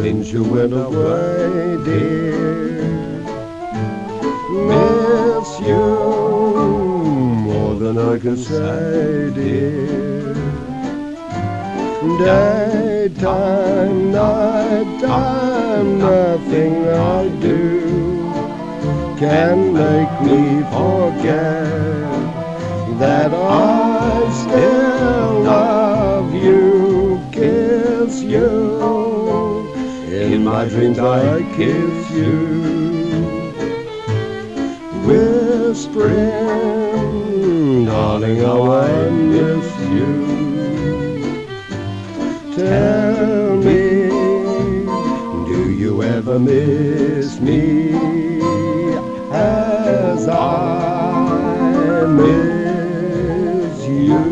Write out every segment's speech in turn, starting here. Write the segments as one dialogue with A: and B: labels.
A: since you went away, dear. Miss you more than I can say, dear. Daytime, nighttime, nothing I do can make me forget that I still love you, kiss you. In my dreams I kiss you, whispering, darling, how I miss you. Tell me, do you ever miss me as I miss you?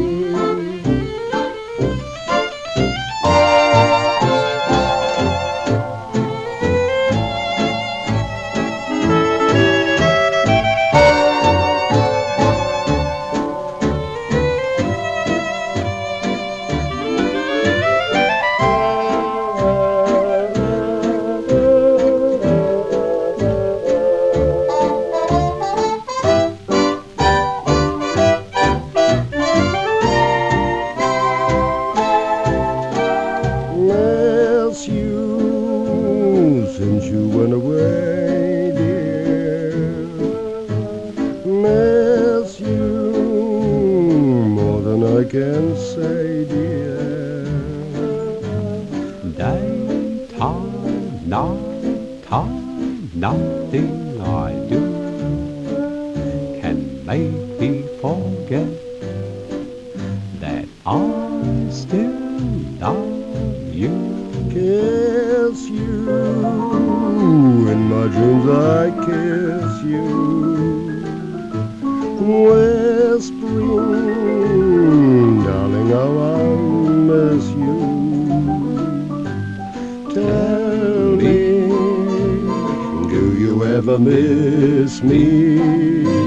A: Miss you since you went away, dear. Miss you more than I can say, dear.
B: Daytime, nighttime, nothing I do can make me forget that I still love you.
A: Kiss you, in my dreams I kiss you, whispering, darling, how I miss you. Tell me, do you ever miss me